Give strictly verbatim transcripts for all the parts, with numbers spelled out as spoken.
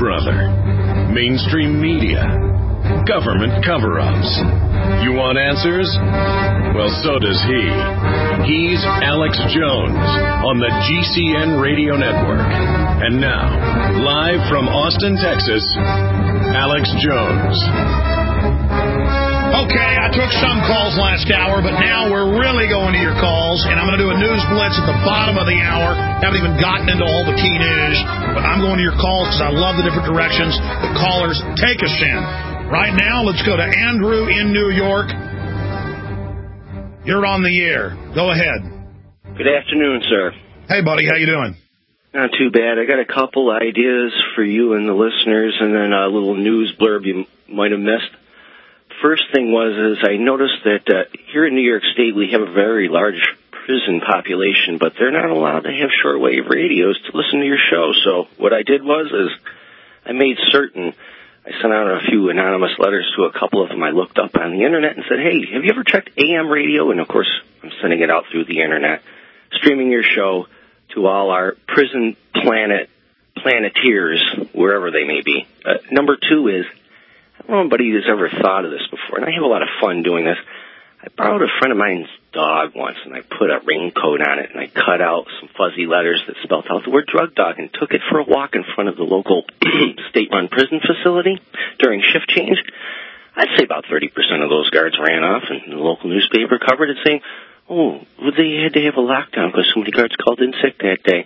brother. Mainstream media. Government cover-ups. You want answers? Well, so does he. He's Alex Jones on the G C N Radio Network. And now, live from Austin, Texas, Alex Jones. Okay, I took some calls last hour, but now we're really going to your calls, and I'm going to do a news blitz at the bottom of the hour. Haven't even gotten into all the key news, but I'm going to your calls because I love the different directions the callers take us in. Right now, let's go to Andrew in New York. You're on the air. Go ahead. Good afternoon, sir. Hey, buddy. How you doing? Not too bad. I got a couple ideas for you and the listeners, and then a little news blurb you might have missed. First thing was is I noticed that uh, here in New York State we have a very large prison population, but they're not allowed to have shortwave radios to listen to your show. So what I did was is I made certain I sent out a few anonymous letters to a couple of them I looked up on the internet and said, hey, have you ever checked A M radio? And of course I'm sending it out through the internet, streaming your show to all our prison planet planeteers, wherever they may be. Uh, number two is, I don't know anybody who's ever thought of this before, and I have a lot of fun doing this. I borrowed a friend of mine's dog once, and I put a raincoat on it, and I cut out some fuzzy letters that spelled out the word drug dog and took it for a walk in front of the local state-run prison facility during shift change. I'd say about thirty percent of those guards ran off, and the local newspaper covered it saying, oh, they had to have a lockdown because so many guards called in sick that day.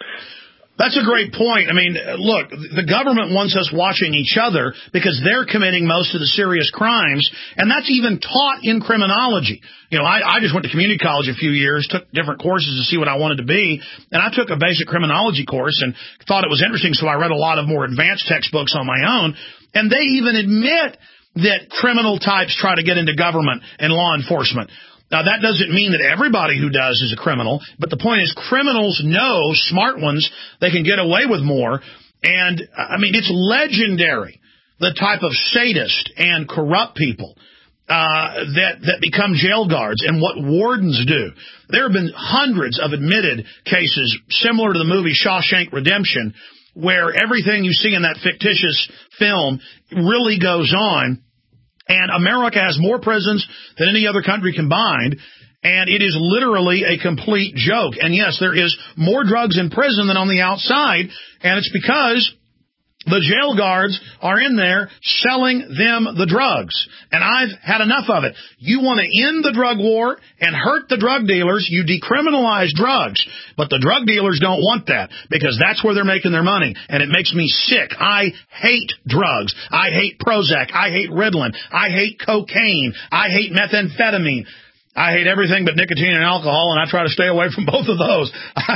That's a great point. I mean, look, the government wants us watching each other because they're committing most of the serious crimes, and that's even taught in criminology. You know, I, I just went to community college a few years, took different courses to see what I wanted to be, and I took a basic criminology course and thought it was interesting, so I read a lot of more advanced textbooks on my own, and they even admit that criminal types try to get into government and law enforcement. Now, that doesn't mean that everybody who does is a criminal, but the point is criminals know, smart ones, they can get away with more. And, I mean, it's legendary, the type of sadist and corrupt people uh, that, that become jail guards and what wardens do. There have been hundreds of admitted cases similar to the movie Shawshank Redemption, where everything you see in that fictitious film really goes on. And America has more prisons than any other country combined, and it is literally a complete joke. And yes, there is more drugs in prison than on the outside, and it's because the jail guards are in there selling them the drugs. And I've had enough of it. You want to end the drug war and hurt the drug dealers, you decriminalize drugs. But the drug dealers don't want that because that's where they're making their money. And it makes me sick. I hate drugs. I hate Prozac. I hate Ritalin. I hate cocaine. I hate methamphetamine. I hate everything but nicotine and alcohol, and I try to stay away from both of those.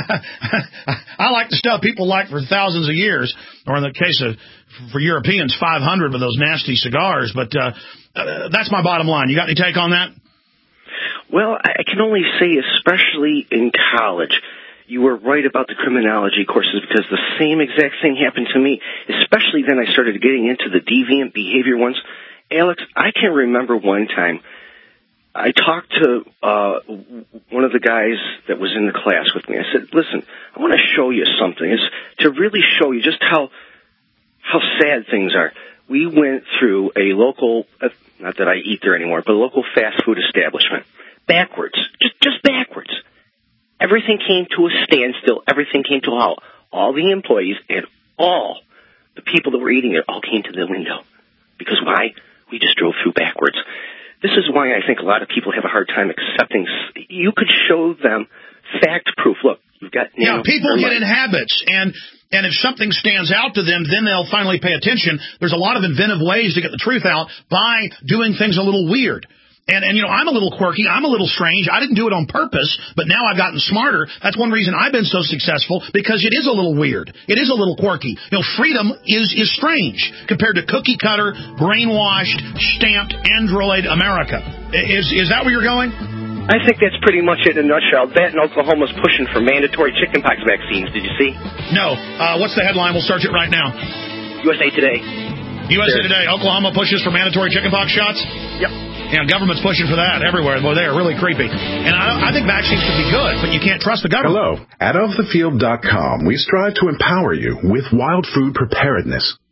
I like the stuff people like for thousands of years, or in the case of, for Europeans, five hundred with those nasty cigars. But uh, uh, that's my bottom line. You got any take on that? Well, I can only say, especially in college, you were right about the criminology courses because the same exact thing happened to me, especially then I started getting into the deviant behavior ones. Alex, I can remember one time I talked to uh, one of the guys that was in the class with me. I said, listen, I want to show you something. It's to really show you just how how sad things are. We went through a local, uh, not that I eat there anymore, but a local fast food establishment. Backwards. Just, just backwards. Everything came to a standstill. Everything came to a halt. All the employees and all the people that were eating there all came to the window. Because why? We just drove through backwards. This is why I think a lot of people have a hard time accepting. You could show them fact proof. Look, you've got... Yeah, people get in habits, and and if something stands out to them, then they'll finally pay attention. There's a lot of inventive ways to get the truth out by doing things a little weird. And, and, you know, I'm a little quirky. I'm a little strange. I didn't do it on purpose, but now I've gotten smarter. That's one reason I've been so successful, because it is a little weird. It is a little quirky. You know, freedom is, is strange compared to cookie-cutter, brainwashed, stamped Android America. Is, is that where you're going? I think that's pretty much it in a nutshell. That and Oklahoma's pushing for mandatory chickenpox vaccines. Did you see? No. Uh, what's the headline? We'll search it right now. U S A Today. U S A Today. Oklahoma pushes for mandatory chickenpox shots? Yep. Yeah, government's pushing for that everywhere. Well, they are really creepy. And I, I think vaccines could be good, but you can't trust the government. Hello. At of the field dot com, we strive to empower you with wild food preparedness.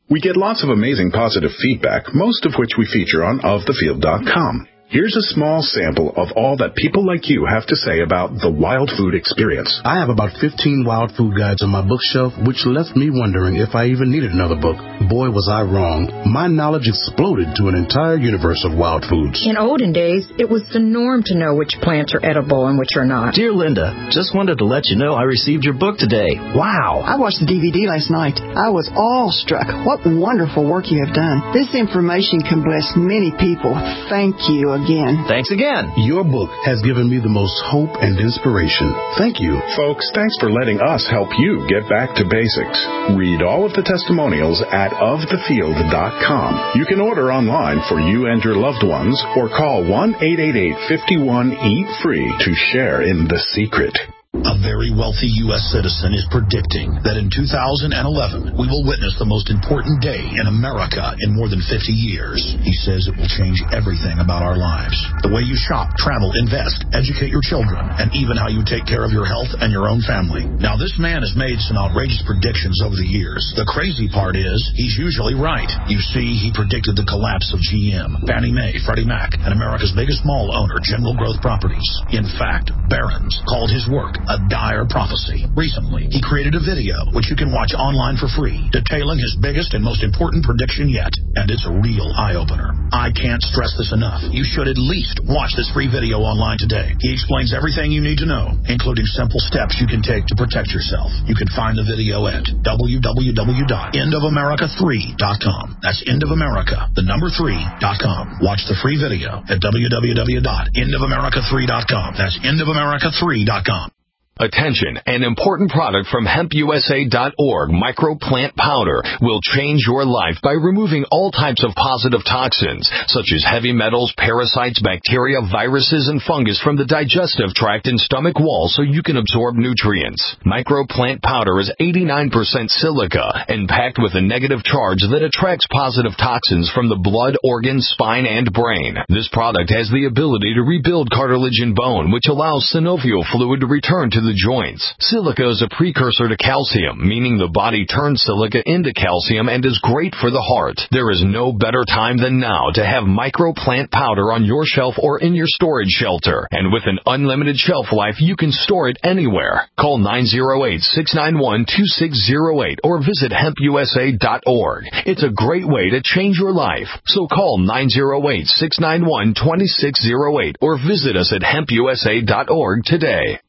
We get lots of amazing positive feedback, most of which we feature on of the field dot com. Here's a small sample of all that people like you have to say about the wild food experience. I have about fifteen wild food guides on my bookshelf, which left me wondering if I even needed another book. Boy, was I wrong. My knowledge exploded to an entire universe of wild foods. In olden days, it was the norm to know which plants are edible and which are not. Dear Linda, just wanted to let you know I received your book today. Wow. I watched the D V D last night. I was awestruck. What wonderful work you have done. This information can bless many people. Thank you again. Thanks again. Your book has given me the most hope and inspiration. Thank you. Folks, thanks for letting us help you get back to basics. Read all of the testimonials at of the field dot com. You can order online for you and your loved ones or call one eight eight eight, five one, eat free to share in the secret. A very wealthy U S citizen is predicting that in two thousand eleven, we will witness the most important day in America in more than fifty years. He says it will change everything about our lives. The way you shop, travel, invest, educate your children, and even how you take care of your health and your own family. Now, this man has made some outrageous predictions over the years. The crazy part is, he's usually right. You see, he predicted the collapse of G M, Fannie Mae, Freddie Mac, and America's biggest mall owner, General Growth Properties. In fact, Barron's called his work a dire prophecy. Recently, he created a video, which you can watch online for free, detailing his biggest and most important prediction yet. And it's a real eye-opener. I can't stress this enough. You should at least watch this free video online today. He explains everything you need to know, including simple steps you can take to protect yourself. You can find the video at w w w dot end of america three dot com. That's End of America, the number three dot com. Watch the free video at w w w dot end of america three dot com. That's end of america three dot com. Attention, an important product from hemp u s a dot org, microplant powder, will change your life by removing all types of positive toxins, such as heavy metals, parasites, bacteria, viruses, and fungus from the digestive tract and stomach wall so you can absorb nutrients. Microplant powder is eighty-nine percent silica and packed with a negative charge that attracts positive toxins from the blood, organs, spine, and brain. This product has the ability to rebuild cartilage and bone, which allows synovial fluid to return to the joints. Silica is a precursor to calcium, meaning the body turns silica into calcium and is great for the heart. There is no better time than now to have microplant powder on your shelf or in your storage shelter. And with an unlimited shelf life, you can store it anywhere. Call nine oh eight, six nine one, two six oh eight or visit hemp u s a dot org. It's a great way to change your life. So call nine oh eight, six nine one, two six oh eight or visit us at hemp u s a dot org today.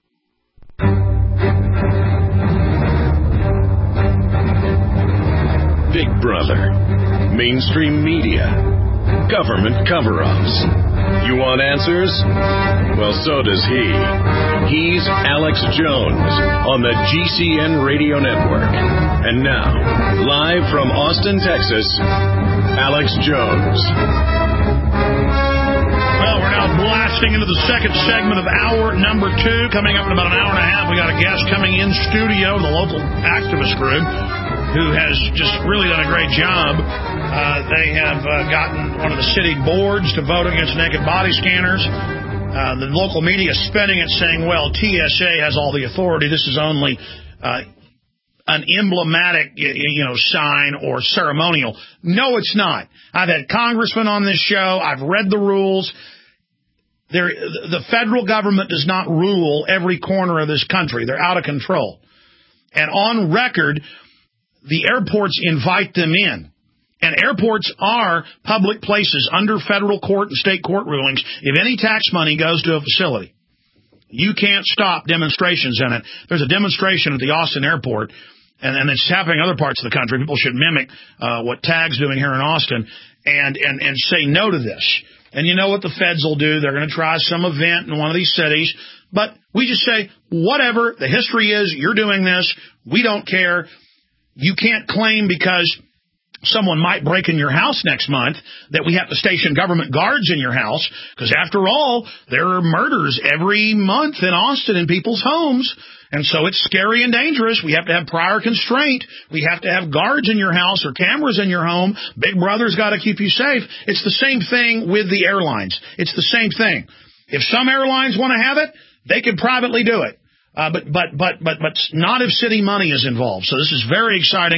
Big Brother, mainstream media, government cover-ups. You want answers? Well, so does he. He's Alex Jones on the G C N Radio Network. And now, live from Austin, Texas, Alex Jones. Well, we're now blasting into the second segment of hour number two. Coming up in about an hour and a half, we got a guest coming in studio, the local activist group, who has just really done a great job. Uh, they have uh, gotten one of the city boards to vote against naked body scanners. Uh, the local media is spinning it, saying, well, T S A has all the authority. This is only uh, an emblematic, you know, sign or ceremonial. No, it's not. I've had congressmen on this show. I've read the rules. There, the federal government does not rule every corner of this country. They're out of control. And on record, the airports invite them in. And airports are public places under federal court and state court rulings. If any tax money goes to a facility, you can't stop demonstrations in it. There's a demonstration at the Austin airport, and, and it's happening in other parts of the country. People should mimic uh, what TAG's doing here in Austin and, and, and say no to this. And you know what the feds will do? They're going to try some event in one of these cities. But we just say, whatever, the history is, you're doing this. We don't care. You can't claim because someone might break in your house next month that we have to station government guards in your house, because after all, there are murders every month in Austin in people's homes, and so it's scary and dangerous. We have to have prior constraint. We have to have guards in your house or cameras in your home. Big Brother's got to keep you safe. It's the same thing with the airlines. It's the same thing. If some airlines want to have it, they can privately do it. Uh, but, but, but, but, but not if city money is involved. So this is very exciting.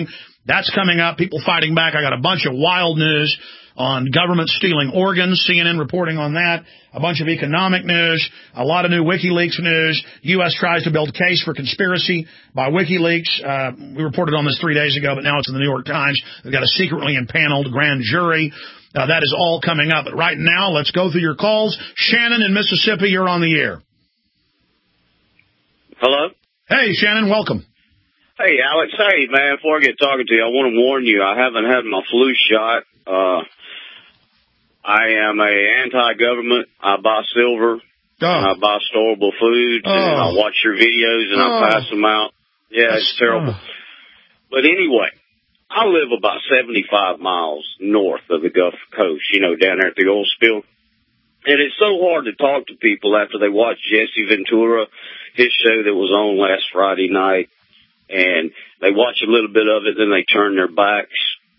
That's coming up. People fighting back. I got a bunch of wild news on government stealing organs, C N N reporting on that, a bunch of economic news, a lot of new WikiLeaks news. U S tries to build case for conspiracy by WikiLeaks. Uh, we reported on this three days ago, but now it's in the New York Times. They've got a secretly impaneled grand jury. Uh, that is all coming up. But right now, let's go through your calls. Shannon in Mississippi, you're on the air. Hello? Hey, Shannon, welcome. Hey, Alex. Hey, man, before I get talking to you, I want to warn you, I haven't had my flu shot. Uh, I am a anti-government. I buy silver. Oh. And I buy storable foods. Oh. And I watch your videos and oh. I pass them out. Yeah, That's, it's terrible. Oh. But anyway, I live about seventy-five miles north of the Gulf Coast, you know, down there at the oil spill. And it's so hard to talk to people after they watch Jesse Ventura, his show that was on last Friday night. And they watch a little bit of it, then they turn their backs.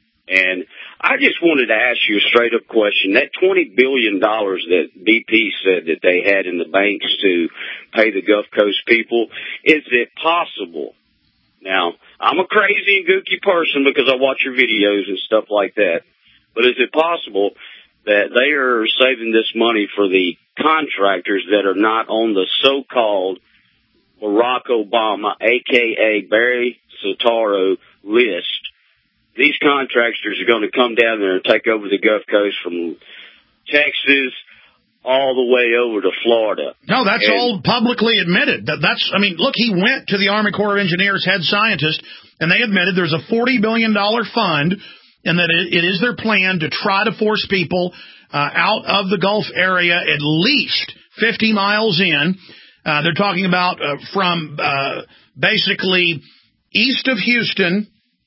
And I just wanted to ask you a straight-up question. That twenty billion dollars that B P said that they had in the banks to pay the Gulf Coast people, is it possible? Now, I'm a crazy and gooky person because I watch your videos and stuff like that. But is it possible that they are saving this money for the contractors that are not on the so-called Barack Obama, a k a. Barry Soetoro list? These contractors are going to come down there and take over the Gulf Coast from Texas all the way over to Florida. No, that's and, all publicly admitted. That, that's, I mean, look, he went to the Army Corps of Engineers head scientist, and they admitted there's a forty billion dollars fund, and that it, it is their plan to try to force people uh, out of the Gulf area at least fifty miles in. Uh, they're talking about uh, from uh, basically east of Houston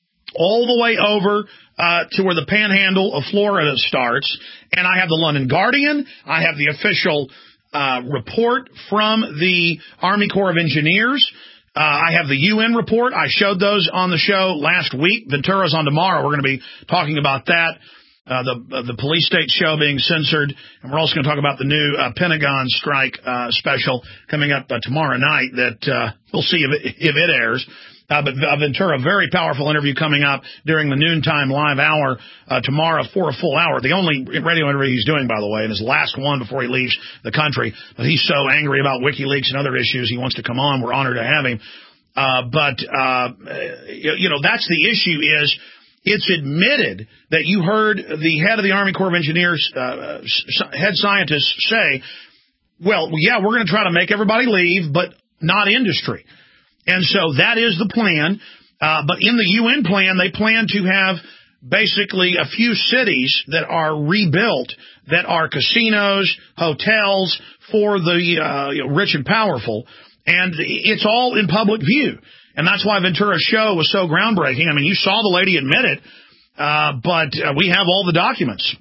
all the way over uh, to where the panhandle of Florida starts. And I have the London Guardian. I have the official uh, report from the Army Corps of Engineers. Uh, I have the U N report. I showed those on the show last week. Ventura's on tomorrow. We're going to be talking about that. Uh, the uh, the police state show being censored, and we're also going to talk about the new uh, Pentagon strike uh, special coming up uh, tomorrow night that uh, we'll see if it, if it airs. Uh, but uh, Ventura, very powerful interview coming up during the noontime live hour uh, tomorrow for a full hour. The only radio interview he's doing, by the way, and his last one before he leaves the country. But he's so angry about WikiLeaks and other issues, he wants to come on. We're honored to have him. Uh, but, uh, you know, that's the issue is, it's admitted that you heard the head of the Army Corps of Engineers, uh, head scientists say, well, yeah, we're going to try to make everybody leave, but not industry. And so that is the plan. Uh, but in the U N plan, they plan to have basically a few cities that are rebuilt that are casinos, hotels for the uh, you know, rich and powerful. And it's all in public view. And that's why Ventura's show was so groundbreaking. I mean, you saw the lady admit it, uh, but uh, we have all the documents.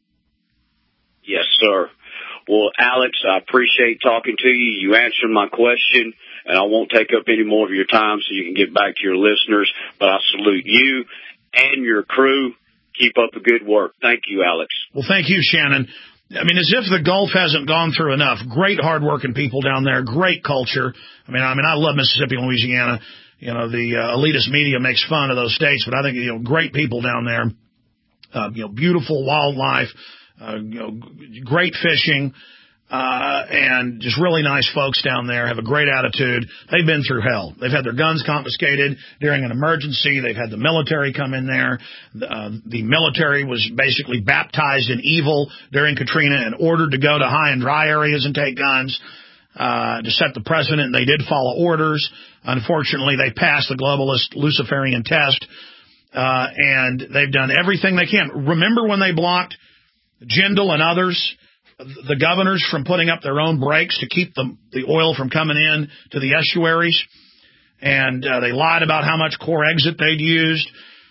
Yes, sir. Well, Alex, I appreciate talking to you. You answered my question, and I won't take up any more of your time so you can get back to your listeners. But I salute you and your crew. Keep up the good work. Thank you, Alex. Well, thank you, Shannon. I mean, as if the Gulf hasn't gone through enough. Great, hardworking people down there. Great culture. I mean, I mean, I love Mississippi and Louisiana. You know, the uh, elitist media makes fun of those states, but I think, you know, great people down there. Uh, you know, beautiful wildlife, uh, you know, great fishing, uh, and just really nice folks down there. Have a great attitude. They've been through hell. They've had their guns confiscated during an emergency. They've had the military come in there. Uh, the military was basically baptized in evil during Katrina and ordered to go to high and dry areas and take guns. Uh, to set the precedent, and they did follow orders. Unfortunately, they passed the globalist Luciferian test, uh, and they've done everything they can. Remember when they blocked Jindal and others, the governors, from putting up their own brakes to keep the, the oil from coming in to the estuaries? And uh, they lied about how much core exit they'd used.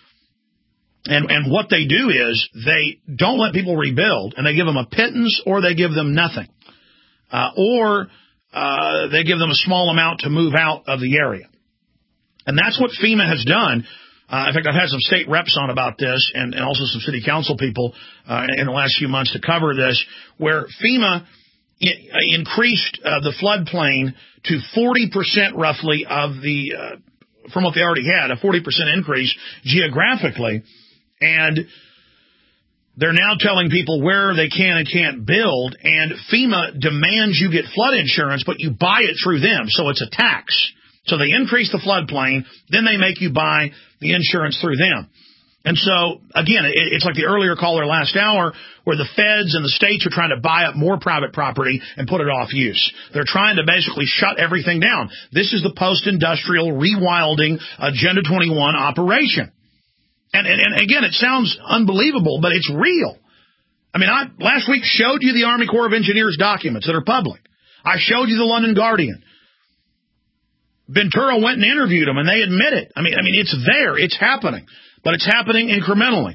And, and what they do is they don't let people rebuild, and they give them a pittance or they give them nothing. Uh, or... Uh, they give them a small amount to move out of the area. And that's what FEMA has done. Uh, in fact, I've had some state reps on about this and, and also some city council people uh, in the last few months to cover this, where FEMA I- increased uh, the floodplain to forty percent roughly of the uh, from what they already had, a forty percent increase geographically. And they're now telling people where they can and can't build, and FEMA demands you get flood insurance, but you buy it through them, so it's a tax. So they increase the floodplain, then they make you buy the insurance through them. And so, again, it's like the earlier caller last hour where the feds and the states are trying to buy up more private property and put it off use. They're trying to basically shut everything down. This is the post-industrial rewilding Agenda twenty-one operation. And, and, and again, it sounds unbelievable, but it's real. I mean, I last week showed you the Army Corps of Engineers documents that are public. I showed you the London Guardian. Ventura went and interviewed them, and they admit it. I mean, I mean, it's there. It's happening. But it's happening incrementally.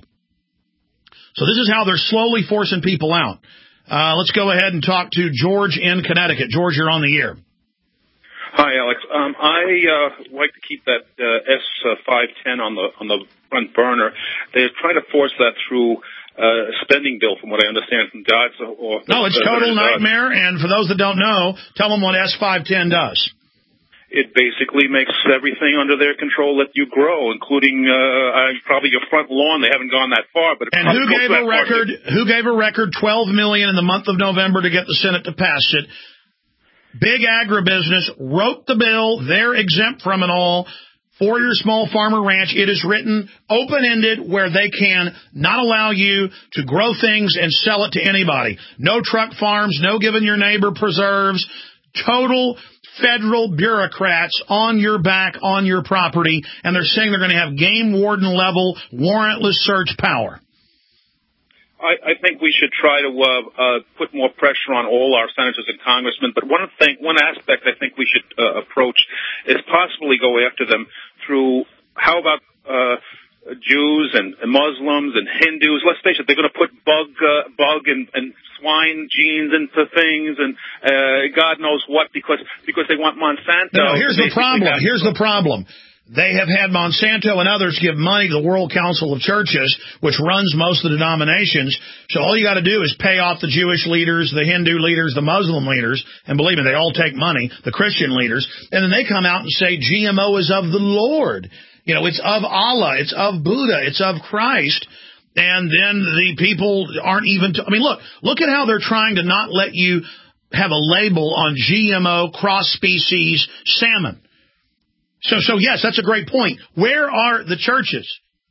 So this is how they're slowly forcing people out. Uh, let's go ahead and talk to George in Connecticut. George, you're on the air. Hi, Alex. Um, I uh, like to keep that uh, S five ten on the on the front burner. They're trying to force that through uh, a spending bill, from what I understand from God's. Or no, it's uh, total nightmare. And for those that don't know, tell them what S five ten does. It basically makes everything under their control that you grow, including uh, uh, probably your front lawn. They haven't gone that far, but and who gave a record? Who gave a record twelve million in the month of November to get the Senate to pass it? Big agribusiness wrote the bill. They're exempt from it all. For your small farmer ranch, it is written open-ended where they can not allow you to grow things and sell it to anybody. No truck farms, no giving your neighbor preserves. Total federal bureaucrats on your back, on your property, and they're saying they're going to have game warden level warrantless search power. I, I think we should try to uh, uh, put more pressure on all our senators and congressmen. But one thing, one aspect I think we should uh, approach is possibly go after them through, how about uh, Jews and, and Muslims and Hindus? Let's face it, they're going to put bug, uh, bug and, and swine genes into things, and uh, God knows what, because because they want Monsanto. No, here's the problem. Here's the problem. They have had Monsanto and others give money to the World Council of Churches, which runs most of the denominations. So all you got to do is pay off the Jewish leaders, the Hindu leaders, the Muslim leaders, and believe me, they all take money, the Christian leaders, and then they come out and say G M O is of the Lord. You know, it's of Allah, it's of Buddha, it's of Christ. And then the people aren't even, t- I mean, look, look at how they're trying to not let you have a label on G M O cross-species salmon. So, so yes, that's a great point. Where are the churches?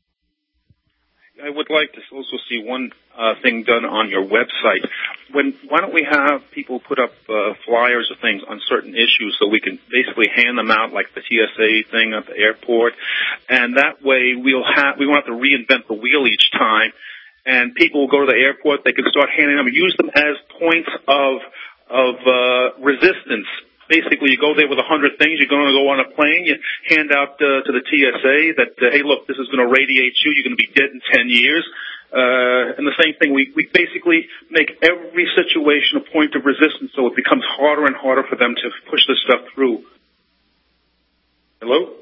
I would like to also see one uh, thing done on your website. When why don't we have people put up uh, flyers or things on certain issues so we can basically hand them out, like the T S A thing at the airport, and that way we'll have we won't have to reinvent the wheel each time, and people will go to the airport. They can start handing them, use them as points of of uh, resistance. Basically, you go there with a hundred things. You're going to go on a plane. You hand out uh, to the T S A that, uh, hey, look, this is going to radiate you. You're going to be dead in ten years. Uh, and the same thing, we, we basically make every situation a point of resistance, so it becomes harder and harder for them to push this stuff through. Hello?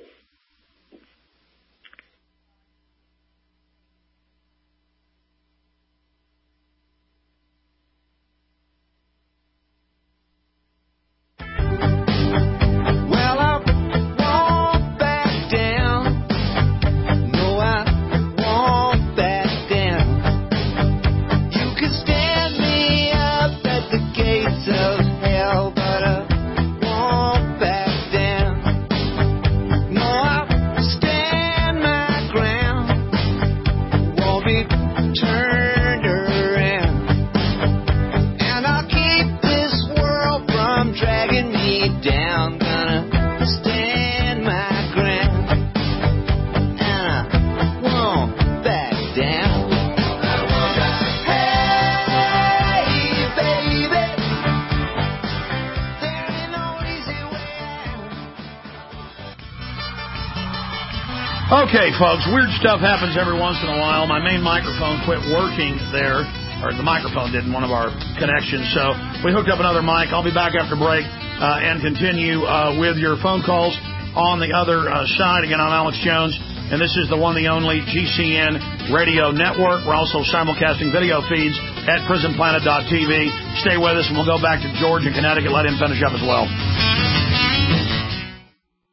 Okay, folks, weird stuff happens every once in a while. My main microphone quit working there, or the microphone did in one of our connections, so we hooked up another mic. I'll be back after break uh, and continue uh, with your phone calls on the other uh, side. Again, I'm Alex Jones, and this is the one, the only G C N Radio Network. We're also simulcasting video feeds at prison planet dot t v. Stay with us, and we'll go back to George in Connecticut. Let him finish up as well.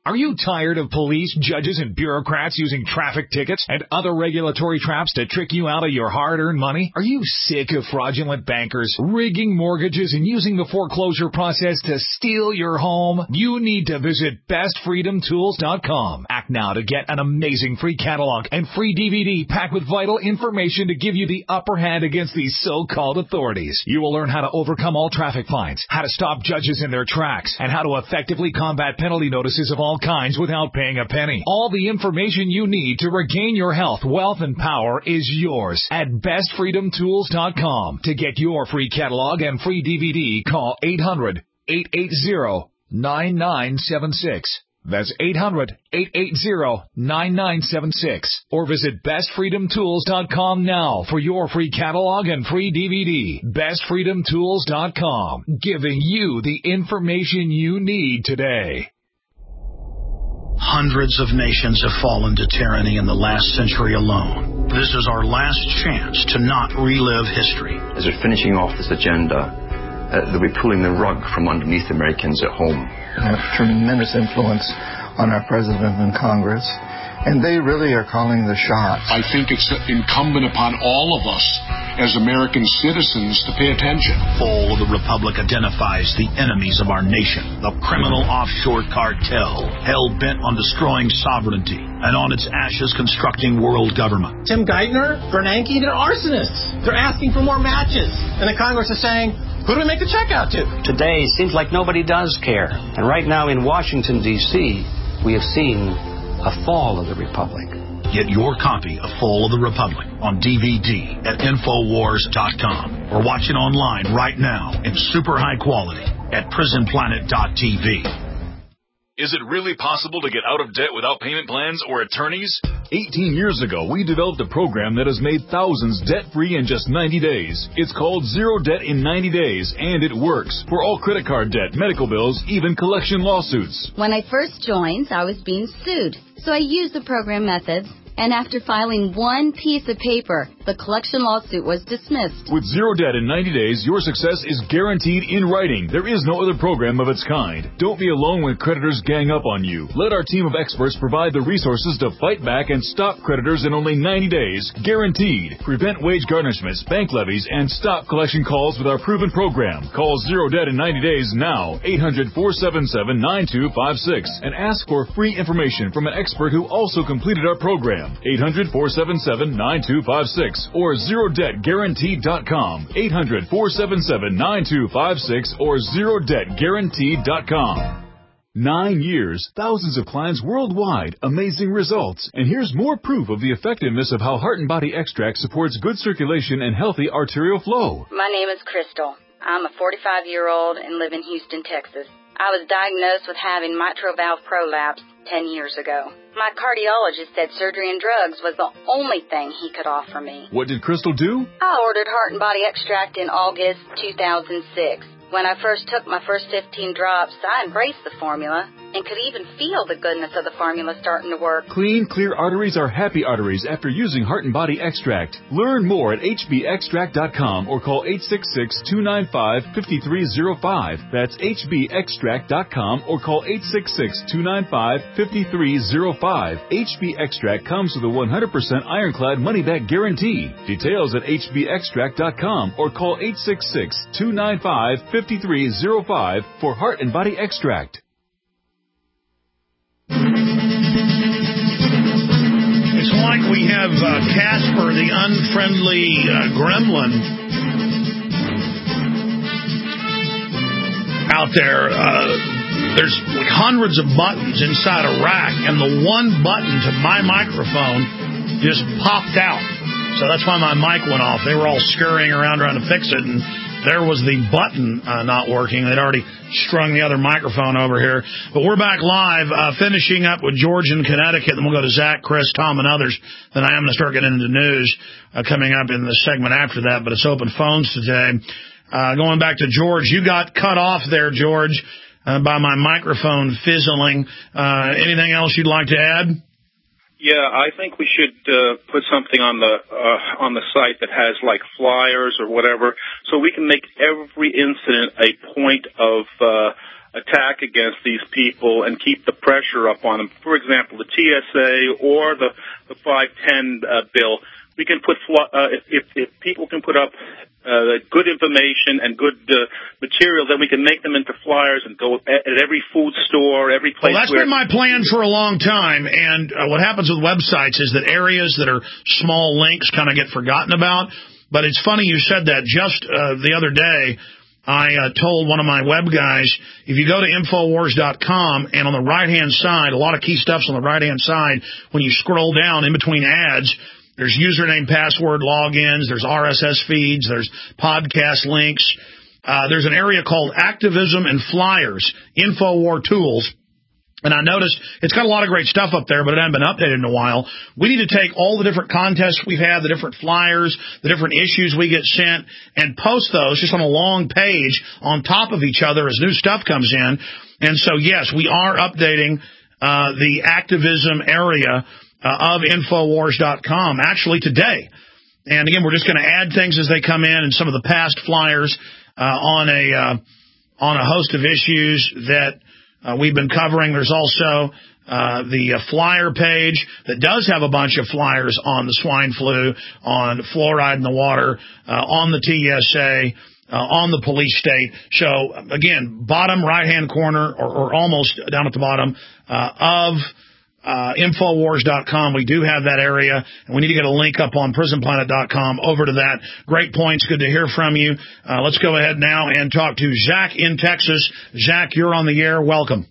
Are you tired of police, judges, and bureaucrats using traffic tickets and other regulatory traps to trick you out of your hard-earned money? Are you sick of fraudulent bankers rigging mortgages and using the foreclosure process to steal your home? You need to visit best freedom tools dot com. Act now to get an amazing free catalog and free D V D packed with vital information to give you the upper hand against these so-called authorities. You will learn how to overcome all traffic fines, how to stop judges in their tracks, and how to effectively combat penalty notices of all kinds without paying a penny. All the information you need to regain your health, wealth, and power is yours at best freedom tools dot com. To get your free catalog and free D V D, call eight hundred, eight eight zero, nine nine seven six. That's eight hundred, eight eight zero, nine nine seven six. Or visit best freedom tools dot com now for your free catalog and free D V D. best freedom tools dot com, giving you the information you need today. Hundreds of nations have fallen to tyranny in the last century alone. This is our last chance to not relive history. As we're finishing off this agenda, uh, they'll be pulling the rug from underneath Americans at home. Have tremendous influence on our president and Congress, and they really are calling the shots. I think it's incumbent upon all of us as American citizens to pay attention. Fall of the Republic identifies the enemies of our nation, the criminal offshore cartel, hell-bent on destroying sovereignty, and on its ashes constructing world government. Tim Geithner, Bernanke, they're arsonists. They're asking for more matches. And the Congress is saying, who do we make the check out to? Today seems like nobody does care. And right now in Washington, D C, we have seen a fall of the Republic. Get your copy of Fall of the Republic on D V D at infowars dot com or watch it online right now in super high quality at prison planet dot t v. Is it really possible to get out of debt without payment plans or attorneys? eighteen years ago, we developed a program that has made thousands debt-free in just ninety days. It's called Zero Debt in ninety days, and it works for all credit card debt, medical bills, even collection lawsuits. When I first joined, I was being sued, so I used the program methods. And after filing one piece of paper, the collection lawsuit was dismissed. With Zero Debt in ninety days, your success is guaranteed in writing. There is no other program of its kind. Don't be alone when creditors gang up on you. Let our team of experts provide the resources to fight back and stop creditors in only ninety days, guaranteed. Prevent wage garnishments, bank levies, and stop collection calls with our proven program. Call Zero Debt in ninety days now, eight hundred, four seven seven, nine two five six, and ask for free information from an expert who also completed our program. eight hundred, four seven seven, nine two five six or zero debt guaranteed dot com. eight hundred, four seven seven, nine two five six or zero debt guaranteed dot com. Nine years, thousands of clients worldwide, amazing results. And here's more proof of the effectiveness of how Heart and Body Extract supports good circulation and healthy arterial flow. My name is Crystal. I'm a forty-five-year-old and live in Houston, Texas. I was diagnosed with having mitral valve prolapse ten years ago. My cardiologist said surgery and drugs was the only thing he could offer me. What did Crystal do? I ordered Heart and Body Extract in August two thousand six. When I first took my first fifteen drops, I embraced the formula and could even feel the goodness of the formula starting to work. Clean, clear arteries are happy arteries after using Heart and Body Extract. Learn more at h b extract dot com or call eight six six, two nine five, five three zero five. That's h b extract dot com or call eight six six, two nine five, five three zero five. H B Extract comes with a one hundred percent ironclad money-back guarantee. Details at h b extract dot com or call eight six six, two nine five, five three zero five for Heart and Body Extract. It's like we have uh, Casper, the unfriendly uh, gremlin, out there. Uh, there's like hundreds of buttons inside a rack, and the one button to my microphone just popped out. So that's why my mic went off. They were all scurrying around trying to fix it, and there was the button uh, not working. They'd already strung the other microphone over here. But we're back live, uh, finishing up with George in Connecticut. Then we'll go to Zach, Chris, Tom, and others. Then I am going to start getting into news uh, coming up in the segment after that. But it's open phones today. Uh, going back to George, you got cut off there, George, uh, by my microphone fizzling. Uh, anything else you'd like to add? Yeah, I think we should uh, put something on the uh, on the site that has like flyers or whatever, so we can make every incident a point of uh, attack against these people and keep the pressure up on them. For example, the T S A or the, the five ten uh, bill, we can put, uh, if, if, if people can put up uh, good information and good uh, material, then we can make them into flyers and go at, at every food store, every place. Well, that's where been my plan for a long time, and uh, what happens with websites is that areas that are small links kind of get forgotten about, but it's funny you said that. Just uh, the other day, I uh, told one of my web guys, if you go to Infowars dot com and on the right-hand side, a lot of key stuff's on the right-hand side, when you scroll down in between ads, there's username, password, logins, there's R S S feeds, there's podcast links. Uh, there's an area called Activism and Flyers, Infowar Tools. And I noticed it's got a lot of great stuff up there, but it hasn't been updated in a while. We need to take all the different contests we've had, the different flyers, the different issues we get sent, and post those just on a long page on top of each other as new stuff comes in. And so, yes, we are updating uh, the activism area uh, of Infowars dot com actually today. And, again, we're just going to add things as they come in and some of the past flyers uh, on a uh, on a host of issues that Uh, we've been covering. There's also uh, the uh, flyer page that does have a bunch of flyers on the swine flu, on fluoride in the water, uh, on the T S A, uh, on the police state. So, again, bottom right-hand corner or, or almost down at the bottom uh, of uh, Infowars dot com. We do have that area, and we need to get a link up on Prison Planet dot com over to that. Great points. Good to hear from you. Uh, let's go ahead now and talk to Zach in Texas. Zach, you're on the air. Welcome.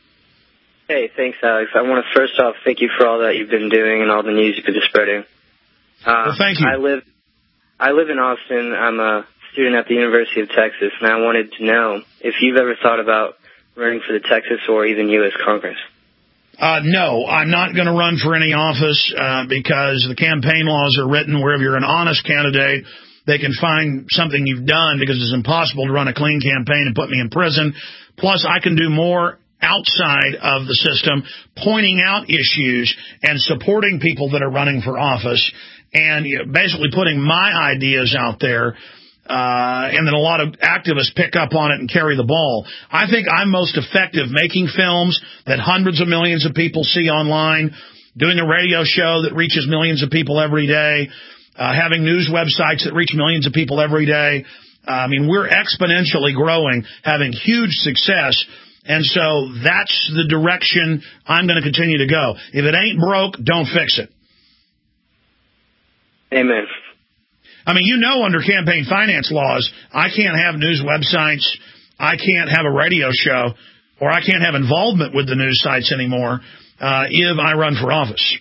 Hey, thanks, Alex. I want to first off thank you for all that you've been doing and all the news you've been spreading. Uh, well, thank you. I live, I live in Austin. I'm a student at the University of Texas, and I wanted to know if you've ever thought about running for the Texas or even U S Congress. Uh, no, I'm not going to run for any office uh, because the campaign laws are written where if you're an honest candidate, they can find something you've done because it's impossible to run a clean campaign and put me in prison. Plus, I can do more outside of the system, pointing out issues and supporting people that are running for office and you know, basically putting my ideas out there. Uh, and then a lot of activists pick up on it and carry the ball. I think I'm most effective making films that hundreds of millions of people see online, doing a radio show that reaches millions of people every day, uh, having news websites that reach millions of people every day. Uh, I mean, we're exponentially growing, having huge success. And so that's the direction I'm going to continue to go. If it ain't broke, don't fix it. Amen. I mean, you know, under campaign finance laws, I can't have news websites, I can't have a radio show, or I can't have involvement with the news sites anymore uh, if I run for office.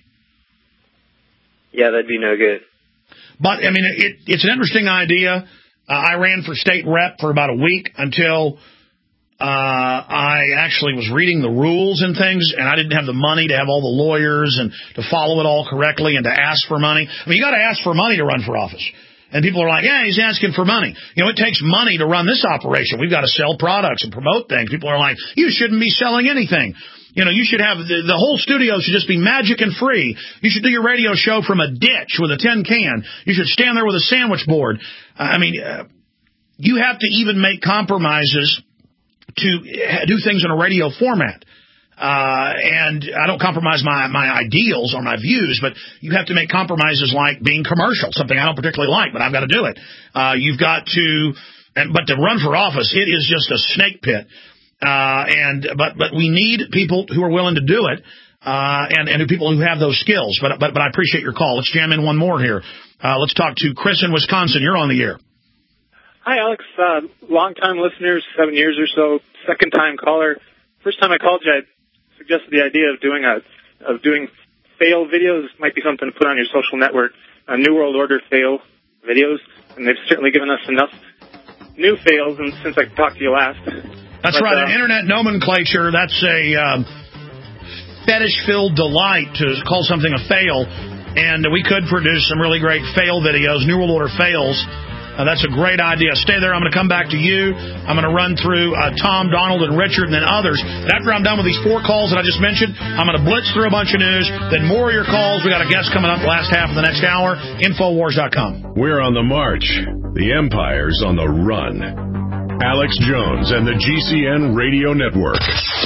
Yeah, that'd be no good. But, I mean, it, it's an interesting idea. Uh, I ran for state rep for about a week until uh, I actually was reading the rules and things, and I didn't have the money to have all the lawyers and to follow it all correctly and to ask for money. I mean, you got to ask for money to run for office. And people are like, yeah, he's asking for money. You know, it takes money to run this operation. We've got to sell products and promote things. People are like, you shouldn't be selling anything. You know, you should have the, the whole studio should just be magic and free. You should do your radio show from a ditch with a tin can. You should stand there with a sandwich board. Uh, I mean, uh, you have to even make compromises to do things in a radio format. Uh, and I don't compromise my, my ideals or my views, but you have to make compromises like being commercial, something I don't particularly like, but I've got to do it. Uh, you've got to, and, but to run for office, it is just a snake pit. Uh, and, but, but we need people who are willing to do it, uh, and, and people who have those skills. But, but, but I appreciate your call. Let's jam in one more here. Uh, let's talk to Chris in Wisconsin. You're on the air. Hi, Alex. Uh, long-time listeners, seven years or so, second-time caller. First time I called you, I suggested the idea of doing a of doing fail videos. Might be something to put on your social network. Uh, New World Order fail videos, and they've certainly given us enough new fails. And since I talked to you last, that's but, right. Uh, An internet nomenclature. That's a um, fetish-filled delight to call something a fail, and we could produce some really great fail videos. New World Order fails. Uh, that's a great idea. Stay there. I'm going to come back to you. I'm going to run through uh, Tom, Donald, and Richard, and then others. And after I'm done with these four calls that I just mentioned, I'm going to blitz through a bunch of news. Then more of your calls. We got a guest coming up the last half of the next hour. Infowars dot com. We're on the march. The empire's on the run. Alex Jones and the G C N Radio Network.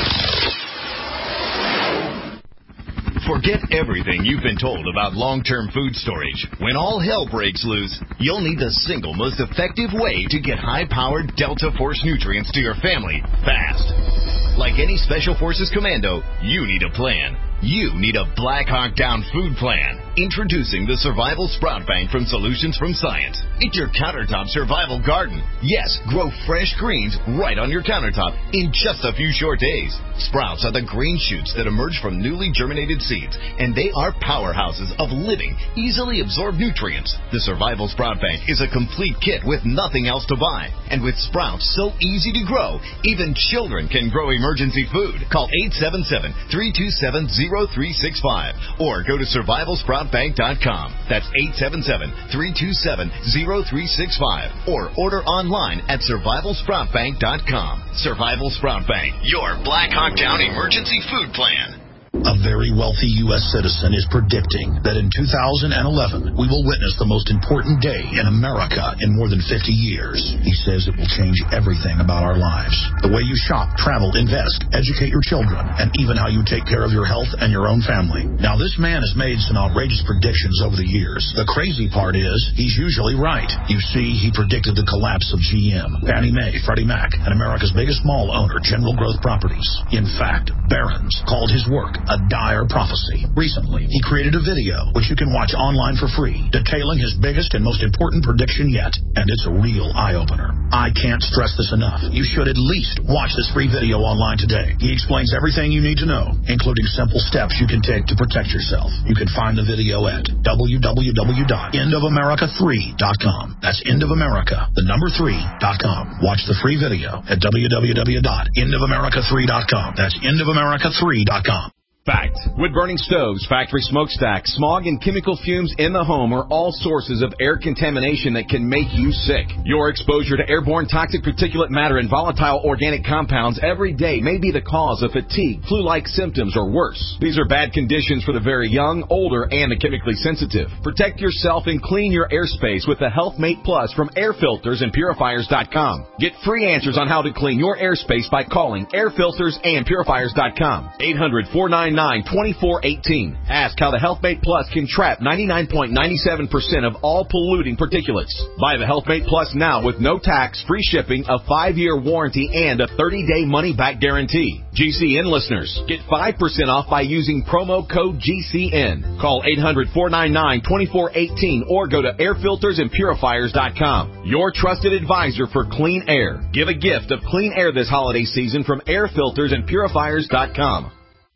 Forget everything you've been told about long-term food storage. When all hell breaks loose, you'll need the single most effective way to get high-powered Delta Force nutrients to your family fast. Like any Special Forces commando, you need a plan. You need a Black Hawk Down food plan. Introducing the Survival Sprout Bank from Solutions from Science. It's your countertop survival garden. Yes, grow fresh greens right on your countertop in just a few short days. Sprouts are the green shoots that emerge from newly germinated seeds, and they are powerhouses of living, easily absorbed nutrients. The Survival Sprout Bank is a complete kit with nothing else to buy. And with sprouts so easy to grow, even children can grow emergency food. Call eight seven seven, three two seven, zero three six five or go to survival sprout bank dot com. That's eight seven seven, three two seven, zero three six five or order online at survival sprout bank dot com. Survival Sprout Bank, your Black Hawk Down emergency food plan. A very wealthy U S citizen is predicting that in two thousand eleven, we will witness the most important day in America in more than fifty years. He says it will change everything about our lives. The way you shop, travel, invest, educate your children, and even how you take care of your health and your own family. Now, this man has made some outrageous predictions over the years. The crazy part is, he's usually right. You see, he predicted the collapse of G M, Fannie Mae, Freddie Mac, and America's biggest mall owner, General Growth Properties. In fact, Barron's called his work a dire prophecy. Recently, he created a video, which you can watch online for free, detailing his biggest and most important prediction yet, and it's a real eye-opener. I can't stress this enough. You should at least watch this free video online today. He explains everything you need to know, including simple steps you can take to protect yourself. You can find the video at w w w dot end of america three dot com. That's end of america, the number three dot com. Watch the free video at w w w dot end of america three dot com. That's end of america three dot com. Fact. Wood-burning stoves, factory smokestacks, smog, and chemical fumes in the home are all sources of air contamination that can make you sick. Your exposure to airborne toxic particulate matter and volatile organic compounds every day may be the cause of fatigue, flu-like symptoms, or worse. These are bad conditions for the very young, older, and the chemically sensitive. Protect yourself and clean your airspace with the HealthMate Plus from air filters and purifiers dot com. Get free answers on how to clean your airspace by calling air filters and purifiers dot com. eight hundred, four nine nine, two four one eight. Ask how the HealthMate Plus can trap ninety-nine point nine seven percent of all polluting particulates. Buy the HealthMate Plus now with no tax, free shipping, a five-year warranty, and a thirty-day money-back guarantee. G C N listeners, get five percent off by using promo code G C N. Call eight hundred, four nine nine, two four one eight or go to air filters and purifiers dot com. Your trusted advisor for clean air. Give a gift of clean air this holiday season from air filters and purifiers dot com.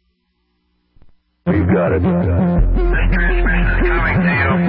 You got it. This transmission is coming to you.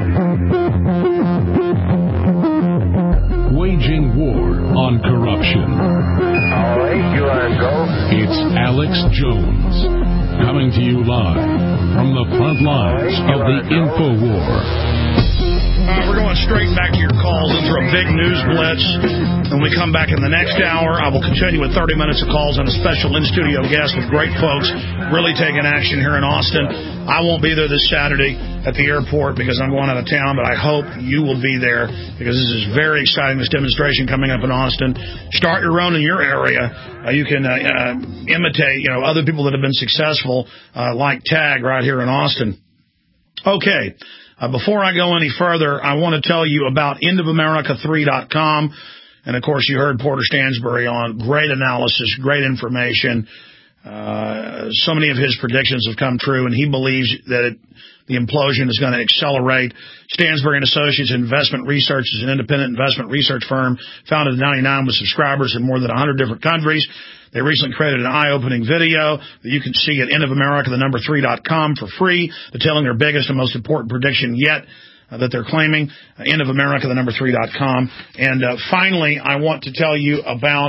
Waging war on corruption. All right, you want to go? It's Alex Jones, coming to you live from the front lines of the info war. All right, we're going straight back to your calls. These are a big news blitz. When we come back in the next hour, I will continue with thirty minutes of calls and a special in-studio guest with great folks really taking action here in Austin. I won't be there this Saturday at the airport because I'm going out of town, but I hope you will be there because this is very exciting, this demonstration coming up in Austin. Start your own in your area. Uh, you can uh, uh, imitate, you know, other people that have been successful, uh, like Tag right here in Austin. Okay. Uh, before I go any further, I want to tell you about end of america three dot com. And, of course, you heard Porter Stansbury on. Great analysis, great information. Uh, so many of his predictions have come true, and he believes that it, the implosion is going to accelerate. Stansbury and Associates Investment Research is an independent investment research firm founded in ninety-nine with subscribers in more than one hundred different countries. They recently created an eye-opening video that you can see at end of america, the number three dot com for free, detailing their biggest and most important prediction yet uh, that they're claiming. Uh, end of america, the number three dot com. And uh, finally, I want to tell you about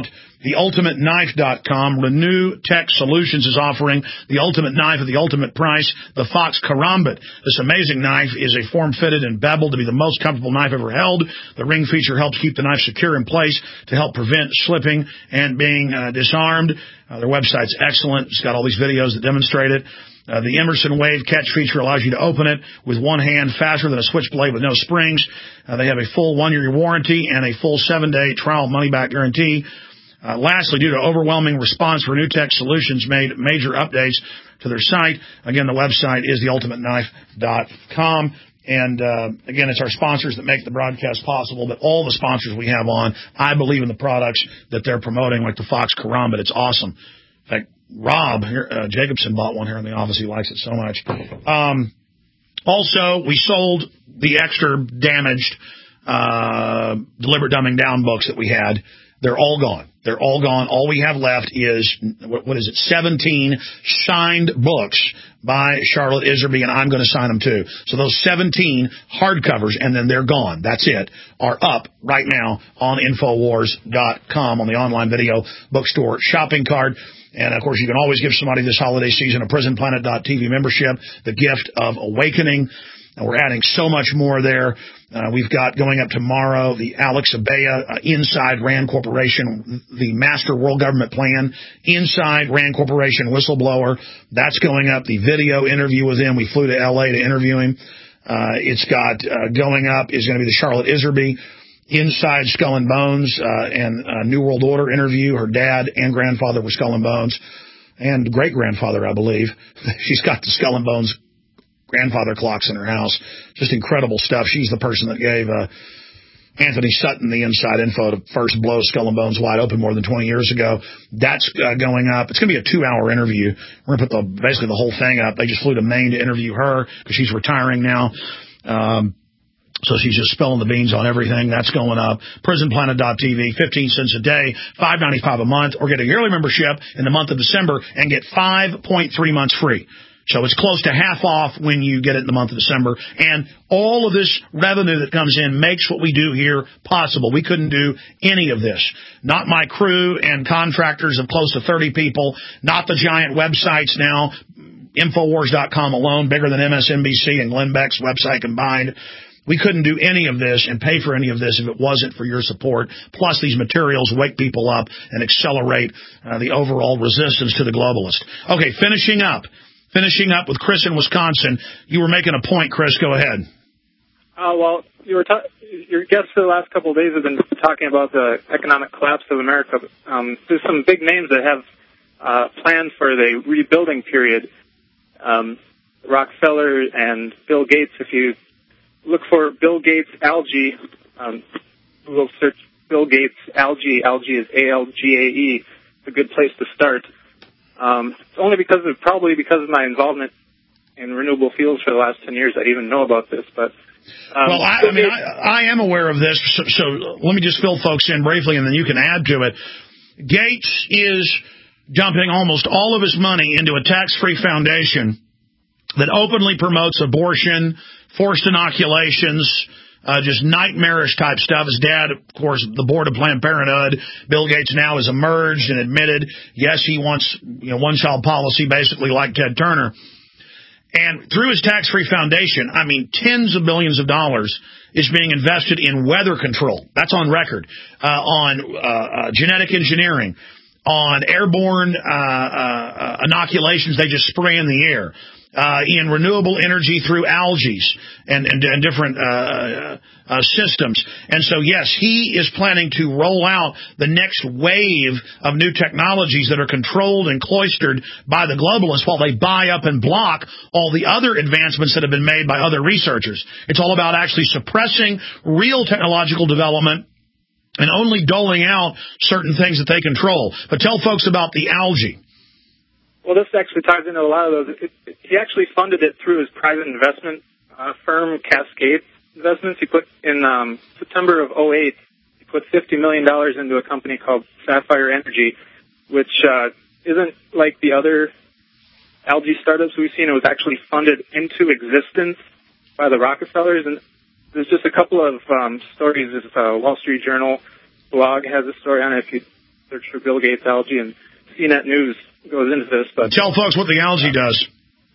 the ultimate knife dot com. Renew Tech Solutions is offering the ultimate knife at the ultimate price, the Fox Karambit. This amazing knife is a form-fitted and beveled to be the most comfortable knife ever held. The ring feature helps keep the knife secure in place to help prevent slipping and being uh, disarmed. Uh, their website's excellent. It's got all these videos that demonstrate it. Uh, the Emerson Wave Catch feature allows you to open it with one hand faster than a switchblade with no springs. Uh, they have a full one-year warranty and a full seven-day trial money-back guarantee. Uh, lastly, due to overwhelming response, Renew Tech Solutions made major updates to their site. Again, the website is the ultimate knife dot com. And, uh, again, it's our sponsors that make the broadcast possible, but all the sponsors we have on, I believe in the products that they're promoting, like the Fox Karambit. It's awesome. In fact, Rob here, uh, Jacobson bought one here in the office. He likes it so much. Um, also, we sold the extra damaged, uh, deliberate dumbing down books that we had. They're all gone. They're all gone. All we have left is, what, what is it, seventeen signed books by Charlotte Iserby, and I'm going to sign them too. So those seventeen hardcovers, and then they're gone. That's it, are up right now on Infowars dot com on the online video bookstore shopping cart. And, of course, you can always give somebody this holiday season a prison planet dot t v membership, the gift of awakening. And we're adding so much more there. Uh, we've got going up tomorrow the Alex Abaya uh, Inside Rand Corporation, the Master World Government Plan, Inside Rand Corporation Whistleblower. That's going up. The video interview with him. We flew to L A to interview him. Uh, it's got uh, going up is going to be the Charlotte Iserby Inside Skull and Bones uh, and uh, New World Order interview. Her dad and grandfather were Skull and Bones, and great-grandfather, I believe. She's got the Skull and Bones grandfather clocks in her house. Just incredible stuff. She's the person that gave uh, Anthony Sutton the inside info to first blow Skull and Bones wide open more than twenty years ago. That's uh, going up. It's going to be a two-hour interview. We're going to put the, basically the whole thing up. They just flew to Maine to interview her because she's retiring now. Um, So she's just spilling the beans on everything. That's going up. prison planet dot t v, fifteen cents a day, five ninety-five a month, or get a yearly membership in the month of December and get five point three months free. So it's close to half off when you get it in the month of December. And all of this revenue that comes in makes what we do here possible. We couldn't do any of this. Not my crew and contractors of close to thirty people, not the giant websites now, Infowars dot com alone, bigger than M S N B C and Glenn Beck's website combined. We couldn't do any of this and pay for any of this if it wasn't for your support. Plus, these materials wake people up and accelerate uh, the overall resistance to the globalist. Okay, finishing up. Finishing up with Chris in Wisconsin. You were making a point, Chris. Go ahead. Uh, well, you were ta- your guests for the last couple of days have been talking about the economic collapse of America. Um, there's some big names that have uh, plans for the rebuilding period. Um, Rockefeller and Bill Gates. If you look for Bill Gates algae, um, Google search Bill Gates algae. Algae is A L G A E. It's a good place to start. Um, it's only because of, probably because of my involvement in renewable fuels for the last ten years I even know about this. But um, Well, I, I mean, I, I am aware of this, so, so let me just fill folks in briefly, and then you can add to it. Gates is dumping almost all of his money into a tax-free foundation that openly promotes abortion, forced inoculations, Uh, just nightmarish type stuff. His dad, of course, the board of Planned Parenthood. Bill Gates now has emerged and admitted, yes, he wants, you know, one-child policy, basically like Ted Turner. And through his tax-free foundation, I mean, tens of millions of dollars is being invested in weather control. That's on record. Uh, on uh, uh, genetic engineering, on airborne uh, uh, inoculations they just spray in the air. Uh, in renewable energy through algae and, and, and different uh, uh, systems. And so, yes, he is planning to roll out the next wave of new technologies that are controlled and cloistered by the globalists while they buy up and block all the other advancements that have been made by other researchers. It's all about actually suppressing real technological development and only doling out certain things that they control. But tell folks about the algae. Well, this actually ties into a lot of those. It, it, he actually funded it through his private investment uh, firm, Cascade Investments. He put in um, September of oh eight, he put fifty million dollars into a company called Sapphire Energy, which uh, isn't like the other algae startups we've seen. It was actually funded into existence by the Rockefellers. And there's just a couple of um, stories. This uh, Wall Street Journal blog has a story on it. If you search for Bill Gates algae, and C net News goes into this. But tell folks what the algae does.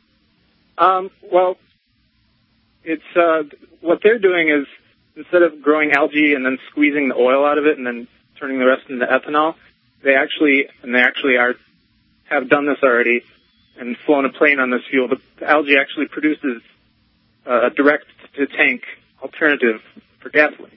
Um, well, it's uh, what they're doing is instead of growing algae and then squeezing the oil out of it and then turning the rest into ethanol, they actually and they actually are have done this already and flown a plane on this fuel. The algae actually produces uh, a direct-to-tank alternative for gasoline.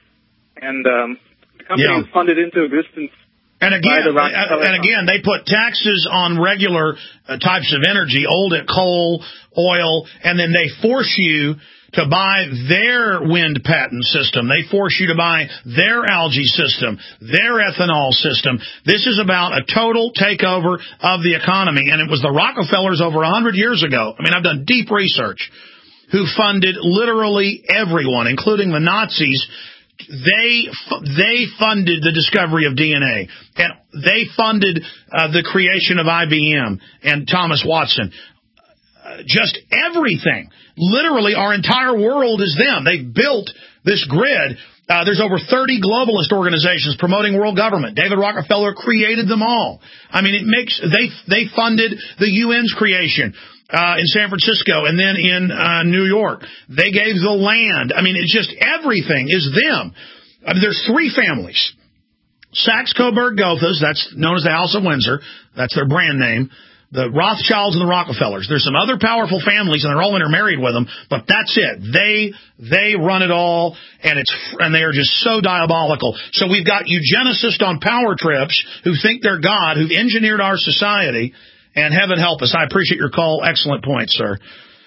And um, the company yeah. is funded into existence. And again, and again, they put taxes on regular uh, types of energy, old at coal, oil, and then they force you to buy their wind patent system. They force you to buy their algae system, their ethanol system. This is about a total takeover of the economy. And it was the Rockefellers over one hundred years ago. I mean, I've done deep research, who funded literally everyone, including the Nazis. They they funded the discovery of D N A, and they funded uh, the creation of I B M and Thomas Watson. Uh, just everything. Literally, our entire world is them. They built this grid. Uh, there's over thirty globalist organizations promoting world government. David Rockefeller created them all. I mean, it makes they they funded the U N's creation. Uh, in San Francisco and then in uh, New York. They gave the land. I mean, it's just everything is them. I mean, there's three families. Saxe-Coburg-Gotha, that's known as the House of Windsor. That's their brand name. The Rothschilds and the Rockefellers. There's some other powerful families, and they're all intermarried with them, but that's it. They they run it all, and it's and they are just so diabolical. So we've got eugenicists on power trips who think they're God, who've engineered our society. And heaven help us. I appreciate your call. Excellent point, sir.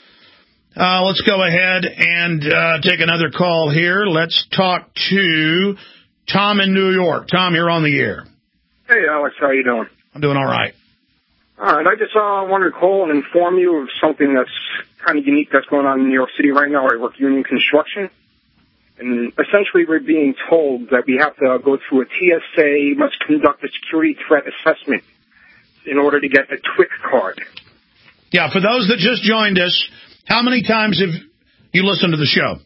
Uh, let's go ahead and uh, take another call here. Let's talk to Tom in New York. Tom, you're on the air. Hey, Alex. How you doing? I'm doing all right. All right. I just uh, wanted to call and inform you of something that's kind of unique that's going on in New York City right now. I work union construction. And essentially we're being told that we have to go through a T S A, must conduct a security threat assessment in order to get a TWIC card. Yeah, for those that just joined us, how many times have you listened to the show?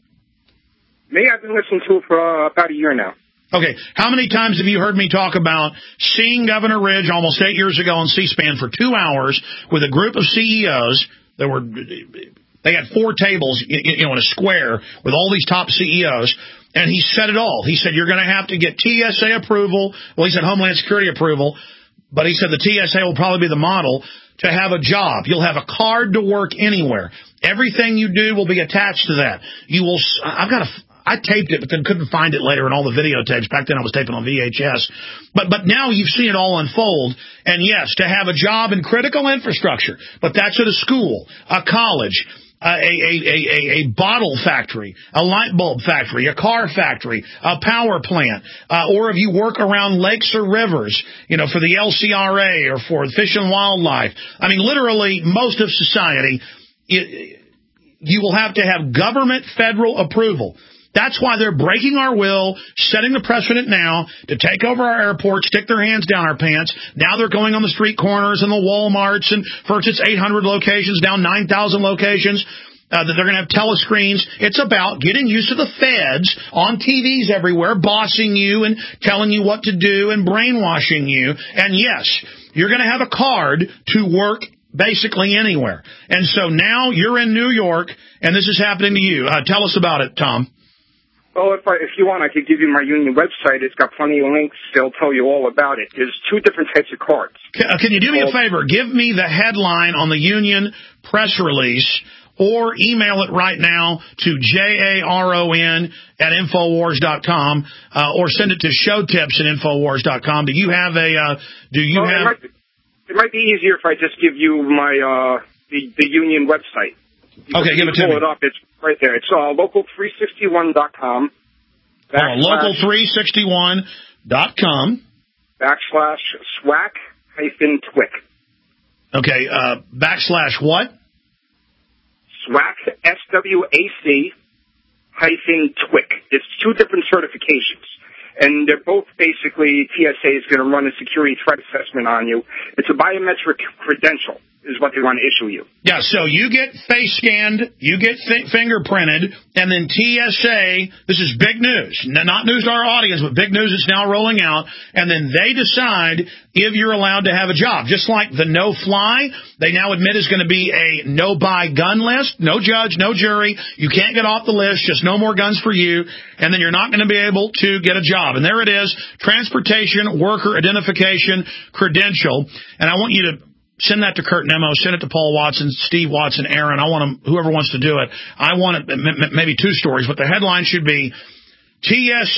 Me, I've been listening to it for uh, about a year now. Okay, how many times have you heard me talk about seeing Governor Ridge almost eight years ago on C-SPAN for two hours with a group of C E Os that were, they had four tables, you know, in a square with all these top C E Os, and he said it all. He said, you're going to have to get T S A approval. Well, he said Homeland Security approval. But he said the T S A will probably be the model to have a job. You'll have a card to work anywhere. Everything you do will be attached to that. You will. I've got a. I taped it, but then couldn't find it later in all the videotapes. Back then I was taping on V H S. But but now you've seen it all unfold. And yes, to have a job in critical infrastructure. But that's at a school, a college, a, a, a, a, a bottle factory, a light bulb factory, a car factory, a power plant, uh, or if you work around lakes or rivers, you know, for the L C R A or for Fish and Wildlife. I mean, literally most of society, it, you will have to have government federal approval. That's why they're breaking our will, setting the precedent now to take over our airports, stick their hands down our pants. Now they're going on the street corners and the Walmarts, and first it's eight hundred locations, now nine thousand locations. Uh, that they're going to have telescreens. It's about getting used to the feds on T Vs everywhere, bossing you and telling you what to do and brainwashing you. And yes, you're going to have a card to work basically anywhere. And so now you're in New York, and this is happening to you. Uh, tell us about it, Tom. Well, if I, if you want, I could give you my union website. It's got plenty of links. They'll tell you all about it. There's two different types of cards. Can, uh, can you do me a favor? Give me the headline on the union press release, or email it right now to J A R O N at Infowars dot com, uh, or send it to showtips at Infowars dot com. Do you have a, uh, do you well, have... It might, be, it might be easier if I just give you my, uh, the, the union website. You okay, give it to pull me. It up. It's right there. It's uh, local three sixty-one dot com. Oh, local three sixty-one dot com. Backslash SWAC hyphen TWIC. Okay, uh, backslash what? SWAC, S W A C, hyphen TWIC. It's two different certifications. And they're both basically, T S A is going to run a security threat assessment on you. It's a biometric credential. is what they want to issue you. Yeah, so you get face scanned, you get th- fingerprinted, and then T S A, this is big news, N- not news to our audience, but big news is now rolling out, and then they decide if you're allowed to have a job. Just like the no-fly, they now admit is going to be a no-buy gun list, no judge, no jury, you can't get off the list, just no more guns for you, and then you're not going to be able to get a job. And there it is, Transportation Worker Identification Credential, and I want you to send that to Kurt Nemo. Send it to Paul Watson, Steve Watson, Aaron. I want them, whoever wants to do it. I want it, m- maybe two stories, but the headline should be T S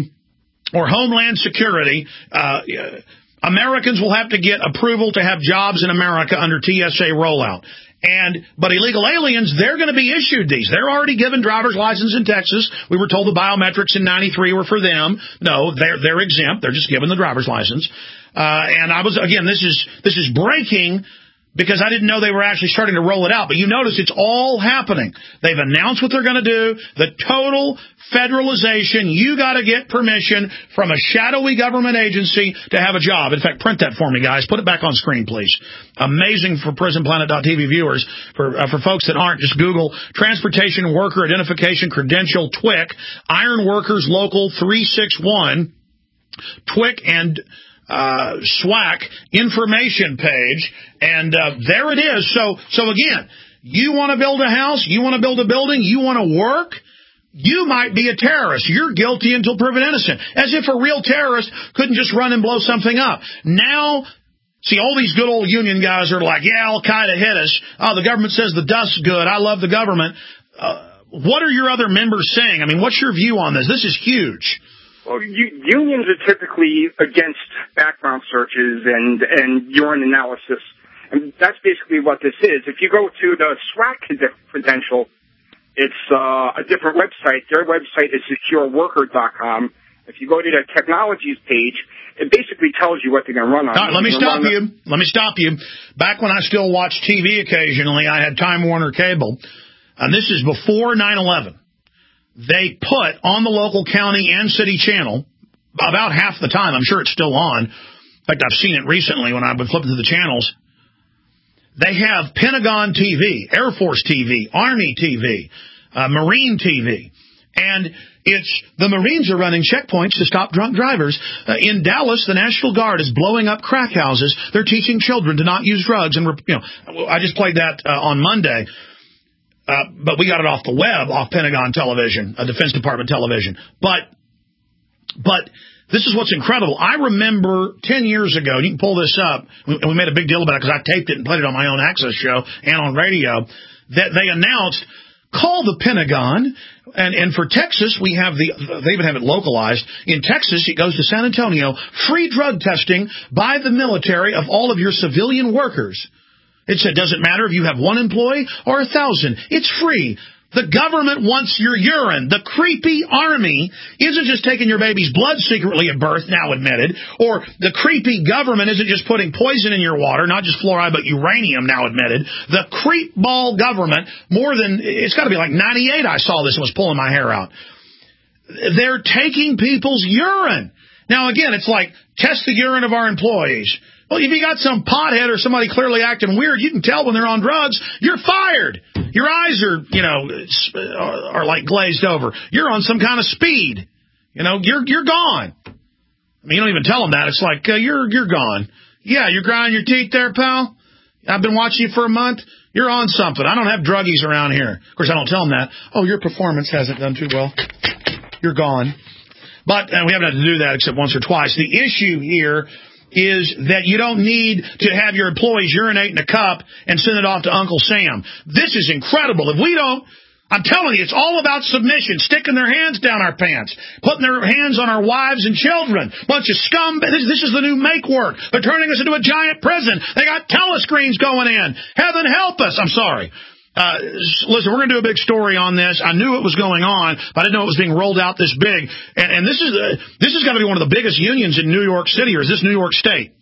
A or Homeland Security. Uh, Americans will have to get approval to have jobs in America under T S A rollout. And but illegal aliens, they're going to be issued these. They're already given driver's license in Texas. We were told the biometrics in ninety-three were for them. No, they're they're exempt. They're just given the driver's license. Uh, and I was, again, this is, this is breaking because I didn't know they were actually starting to roll it out. But you notice it's all happening. They've announced what they're going to do. The total federalization. You got to get permission from a shadowy government agency to have a job. In fact, print that for me, guys. Put it back on screen, please. Amazing for prison planet dot T V viewers. For, uh, for folks that aren't, just Google Transportation Worker Identification Credential, T W I C, Iron Workers Local three six one, T W I C and Uh, SWAC information page, and uh, there it is. So, so again, you want to build a house, you want to build a building, you want to work, you might be a terrorist. You're guilty until proven innocent. As if a real terrorist couldn't just run and blow something up. Now, see, all these good old union guys are like, yeah, Al-Qaeda hit us. Oh, the government says the dust's good. I love the government. Uh, what are your other members saying? I mean, what's your view on this? This is huge. Well, u- unions are typically against background searches and, and urine analysis. And that's basically what this is. If you go to the SWAC credential, it's uh, a different website. Their website is secure worker dot com. If you go to the technologies page, it basically tells you what they're going to run on. Right, let me stop you. The- let me stop you. Back when I still watched T V occasionally, I had Time Warner Cable. And this is before nine eleven. They put on the local county and city channel, about half the time, I'm sure it's still on. In fact, I've seen it recently when I've been flipping through the channels. They have Pentagon T V, Air Force T V, Army T V, uh, Marine T V. And it's the Marines are running checkpoints to stop drunk drivers. Uh, in Dallas, the National Guard is blowing up crack houses. They're teaching children to not use drugs. And, you know, I just played that uh, on Monday. Uh, but we got it off the web, off Pentagon television, uh, Defense Department television. But, but this is what's incredible. I remember ten years ago, and you can pull this up, and we made a big deal about it because I taped it and played it on my own Access show and on radio, that they announced, call the Pentagon, and, and for Texas, we have the, they even have it localized. In Texas, it goes to San Antonio, free drug testing by the military of all of your civilian workers. It said, doesn't matter if you have one employee or a thousand. It's free. The government wants your urine. The creepy army isn't just taking your baby's blood secretly at birth, now admitted, or the creepy government isn't just putting poison in your water, not just fluoride, but uranium, now admitted. The creep ball government, more than, it's got to be like ninety-eight I saw this and was pulling my hair out. They're taking people's urine. Now, again, it's like, test the urine of our employees. Well, if you got some pothead or somebody clearly acting weird, you can tell when they're on drugs, you're fired. Your eyes are, you know, are like glazed over. You're on some kind of speed. You know, you're you're gone. I mean, you don't even tell them that. It's like, uh, you're you're gone. Yeah, you're grinding your teeth there, pal. I've been watching you for a month. You're on something. I don't have druggies around here. Of course, I don't tell them that. Oh, your performance hasn't done too well. You're gone. But uh, we haven't had to do that except once or twice. The issue here is that you don't need to have your employees urinate in a cup and send it off to Uncle Sam. This is incredible. If we don't, I'm telling you, it's all about submission, sticking their hands down our pants, putting their hands on our wives and children. Bunch of scum. This, this is the new make work. They're turning us into a giant prison. They got telescreens going in. Heaven help us. I'm sorry. Uh, listen, we're going to do a big story on this. I knew it was going on, but I didn't know it was being rolled out this big. And, and this is uh, this is got to be one of the biggest unions in New York City, or is this New York State?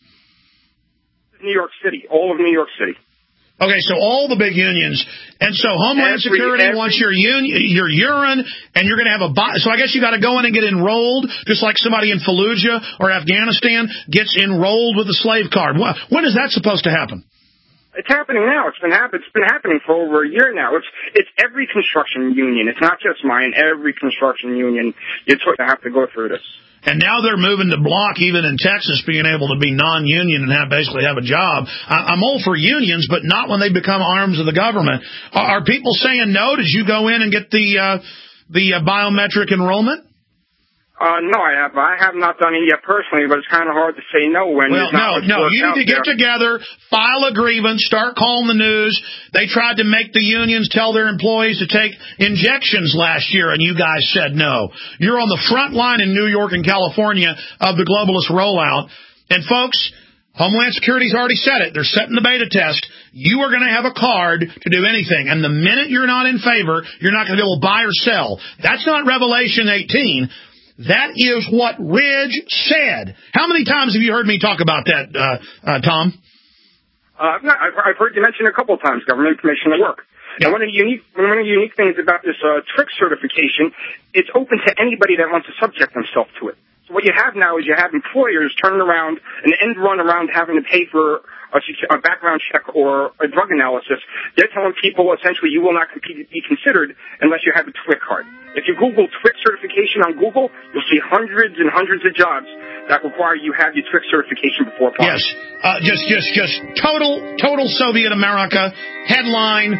New York City, all of New York City. Okay, so all the big unions. And so Homeland every, Security every, wants your un- your urine, and you're going to have a... Bo- so I guess you got to go in and get enrolled, just like somebody in Fallujah or Afghanistan gets enrolled with a slave card. When is that supposed to happen? It's happening now. It's been happen. It's been happening for over a year now. It's it's every construction union. It's not just mine. Every construction union, you have to go through this. And now they're moving to block, even in Texas, being able to be non-union and have basically have a job. I'm all for unions, but not when they become arms of the government. Are, are people saying no? Did you go in and get the uh, the uh, biometric enrollment? Uh, no, I have. I have not done it yet personally, but it's kind of hard to say no when. Well, no, no. You need to get there. together, file a grievance, start calling the news. They tried to make the unions tell their employees to take injections last year, and you guys said no. You're on the front line in New York and California of the globalist rollout. And folks, Homeland Security's already said it. They're setting the beta test. You are going to have a card to do anything. And the minute you're not in favor, you're not going to be able to buy or sell. That's not Revelation eighteen. That is what Ridge said. How many times have you heard me talk about that, uh, uh, Tom? Uh, no, I've, I've heard you mention it a couple of times, government information at work. Yeah. And one of the unique, one of the unique things about this uh, trick certification, it's open to anybody that wants to subject themselves to it. So what you have now is you have employers turning around and end run around having to pay for a, a background check or a drug analysis. They're telling people essentially you will not be considered unless you have a TWIC card. If you Google TWIC certification on Google, you'll see hundreds and hundreds of jobs that require you have your TWIC certification before applying. Yes, uh, just, just, just total, total Soviet America headline.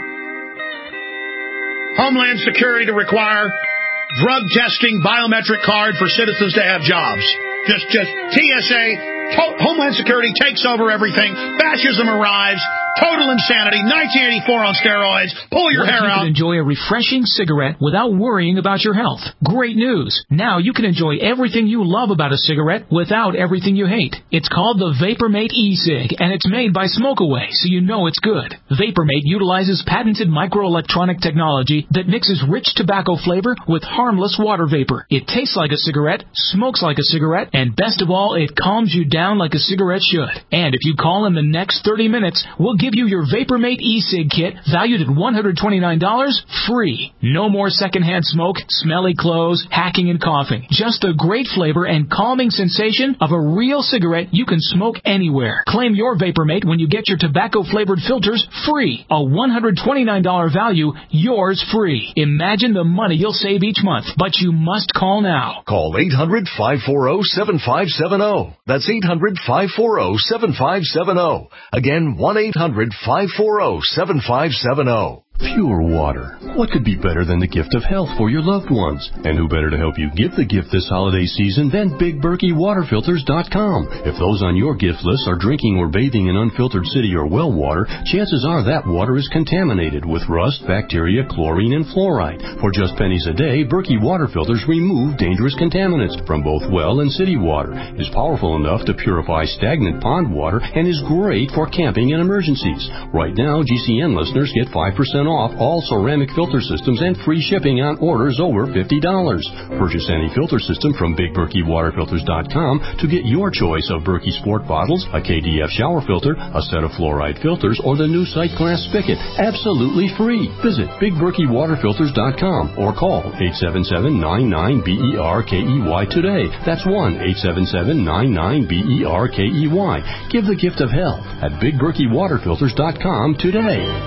Homeland Security to require drug testing biometric card for citizens to have jobs. Just, just T S A, to- Homeland Security takes over everything. Fascism arrives. Total insanity. nineteen eighty-four on steroids. Pull your what hair if you out. can enjoy a refreshing cigarette without worrying about your health? Great news. Now you can enjoy everything you love about a cigarette without everything you hate. It's called the VaporMate e-cig, and it's made by Smokeaway, so you know it's good. VaporMate utilizes patented microelectronic technology that mixes rich tobacco flavor with harmless water vapor. It tastes like a cigarette, smokes like a cigarette, and best of all, it calms you down like a cigarette should. And if you call in the next thirty minutes, we'll give you your VaporMate e-cig kit valued at one hundred twenty-nine dollars free. No more secondhand smoke, smelly clothes, hacking and coughing. Just the great flavor and calming sensation of a real cigarette you can smoke anywhere. Claim your VaporMate when you get your tobacco-flavored filters free. A one hundred twenty-nine dollars value, yours free. Imagine the money you'll save each month, but you must call now. Call eight hundred, five four zero, seven five seven zero. That's eight hundred, five four zero, seven five seven zero. Again, one eight hundred, five four zero, seven five seven zero. Pure water. What could be better than the gift of health for your loved ones? And who better to help you give the gift this holiday season than Big Berkey Water Filters dot com? If those on your gift list are drinking or bathing in unfiltered city or well water, chances are that water is contaminated with rust, bacteria, chlorine, and fluoride. For just pennies a day, Berkey Water Filters remove dangerous contaminants from both well and city water. It is powerful enough to purify stagnant pond water and is great for camping and emergencies. Right now, G C N listeners get five percent off all ceramic filter systems and free shipping on orders over fifty dollars. Purchase any filter system from Big Berkey Water Filters dot com to get your choice of Berkey Sport bottles, a K D F shower filter, a set of fluoride filters, or the new sight glass spigot. Absolutely free. Visit Big Berkey Water Filters dot com or call eight seven seven, nine nine, B E R K E Y today. That's one eight seven seven, nine nine, B E R K E Y. Give the gift of health at Big Berkey Water Filters dot com today.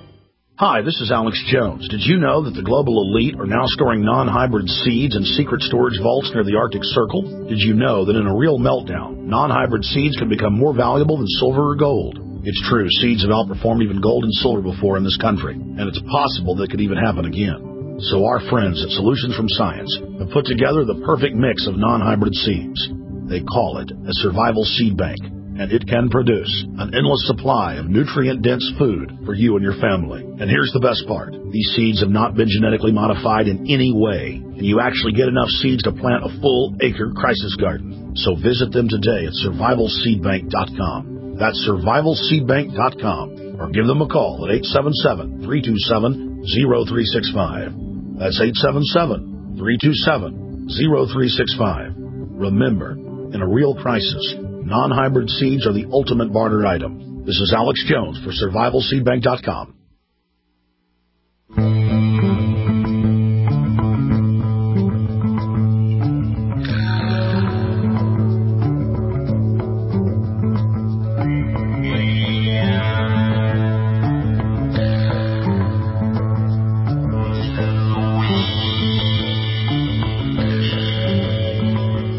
Hi, this is Alex Jones. Did you know that the global elite are now storing non-hybrid seeds in secret storage vaults near the Arctic Circle? Did you know that in a real meltdown, non-hybrid seeds can become more valuable than silver or gold? It's true, seeds have outperformed even gold and silver before in this country, and it's possible that could even happen again. So our friends at Solutions from Science have put together the perfect mix of non-hybrid seeds. They call it a survival seed bank, and it can produce an endless supply of nutrient-dense food for you and your family. And here's the best part. These seeds have not been genetically modified in any way, and you actually get enough seeds to plant a full-acre crisis garden. So visit them today at survival seed bank dot com. That's survival seed bank dot com. Or give them a call at eight seven seven, three two seven, zero three six five. That's eight seven seven, three two seven, zero three six five. Remember, in a real crisis, non-hybrid seeds are the ultimate barter item. This is Alex Jones for survival seed bank dot com.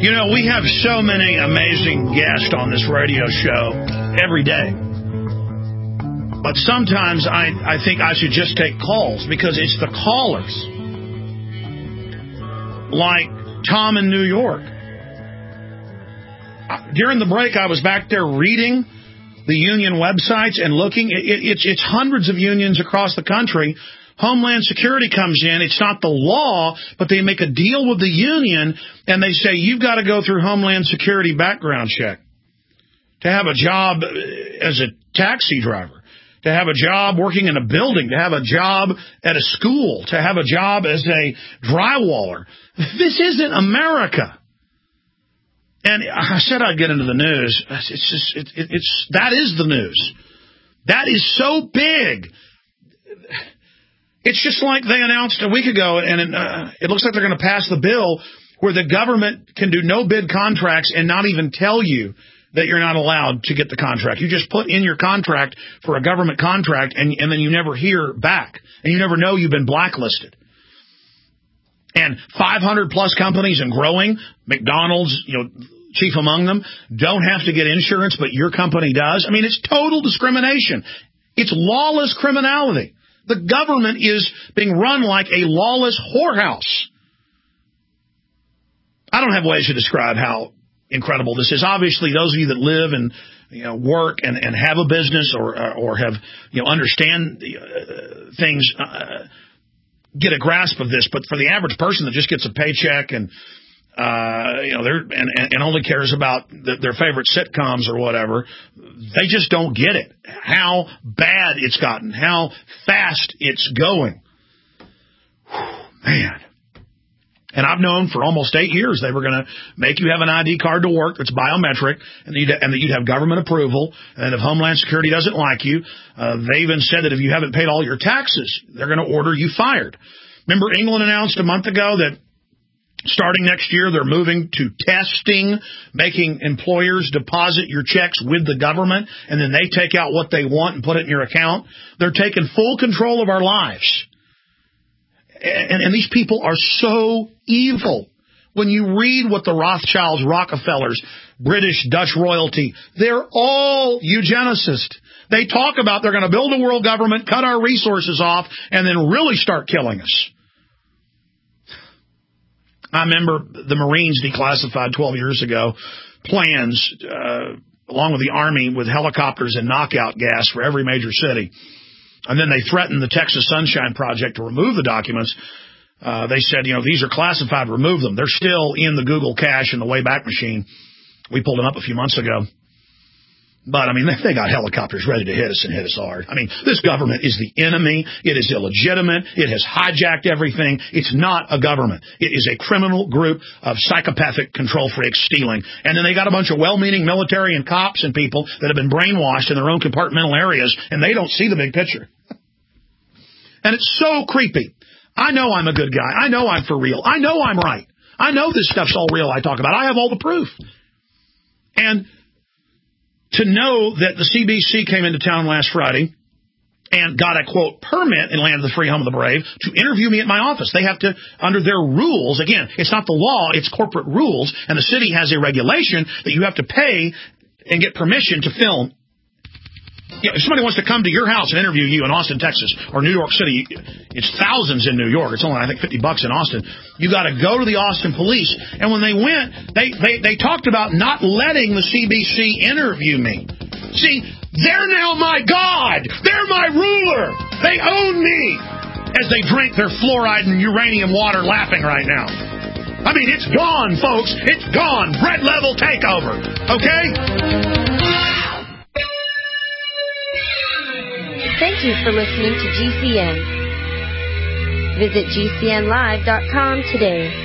You know, we have so many amazing guests on this radio show every day. But sometimes I, I think I should just take calls because it's the callers. Like Tom in New York. During the break, I was back there reading the union websites and looking. It, it, it's, it's hundreds of unions across the country. Homeland Security comes in. It's not the law, but they make a deal with the union, and they say, you've got to go through Homeland Security background check to have a job as a taxi driver, to have a job working in a building, to have a job at a school, to have a job as a drywaller. This isn't America. And I said I'd get into the news. It's just, it, it, it's, that is the news. That is so big. It's just like they announced a week ago, and uh, it looks like they're going to pass the bill where the government can do no bid contracts and not even tell you that you're not allowed to get the contract. You just put in your contract for a government contract, and, and then you never hear back, and you never know you've been blacklisted. And five hundred plus companies and growing, McDonald's, you know, chief among them, don't have to get insurance, but your company does. I mean, it's total discrimination. It's lawless criminality. The government is being run like a lawless whorehouse. I don't have ways to describe how incredible this is. Obviously, those of you that live and you know, work and, and have a business or or have you know understand uh, things uh, get a grasp of this. But for the average person that just gets a paycheck and uh, you know they're and, and only cares about the, their favorite sitcoms or whatever, they just don't get it. How bad it's gotten, how fast it's going. Whew, man. And I've known for almost eight years they were going to make you have an I D card to work that's biometric, and, you'd, and that you'd have government approval. And if Homeland Security doesn't like you, uh, they even said that if you haven't paid all your taxes, they're going to order you fired. Remember, England announced a month ago that starting next year, they're moving to testing, making employers deposit your checks with the government, and then they take out what they want and put it in your account. They're taking full control of our lives. And, and these people are so evil. When you read what the Rothschilds, Rockefellers, British, Dutch royalty, they're all eugenicists. They talk about they're going to build a world government, cut our resources off, and then really start killing us. I remember the Marines declassified twelve years ago plans, uh, along with the Army, with helicopters and knockout gas for every major city. And then they threatened the Texas Sunshine Project to remove the documents. Uh, they said, you know, these are classified, remove them. They're still in the Google cache in the Wayback Machine. We pulled them up a few months ago. But, I mean, they, they got helicopters ready to hit us and hit us hard. I mean, this government is the enemy. It is illegitimate. It has hijacked everything. It's not a government. It is a criminal group of psychopathic control freaks stealing. And then they got a bunch of well-meaning military and cops and people that have been brainwashed in their own compartmental areas, and they don't see the big picture. And it's so creepy. I know I'm a good guy. I know I'm for real. I know I'm right. I know this stuff's all real I talk about. I have all the proof. And to know that the C B C came into town last Friday and got a, quote, permit in Land of the Free, Home of the Brave to interview me at my office. They have to, under their rules, again, it's not the law, it's corporate rules, and the city has a regulation that you have to pay and get permission to film. You know, if somebody wants to come to your house and interview you in Austin, Texas, or New York City, it's thousands in New York. It's only, I think, fifty bucks in Austin. You got to go to the Austin police. And when they went, they, they, they talked about not letting the C B C interview me. See, they're now my God. They're my ruler. They own me. As they drink their fluoride and uranium water laughing right now. I mean, it's gone, folks. It's gone. Bread level takeover. Okay? Thank you for listening to G C N. Visit G C N live dot com today.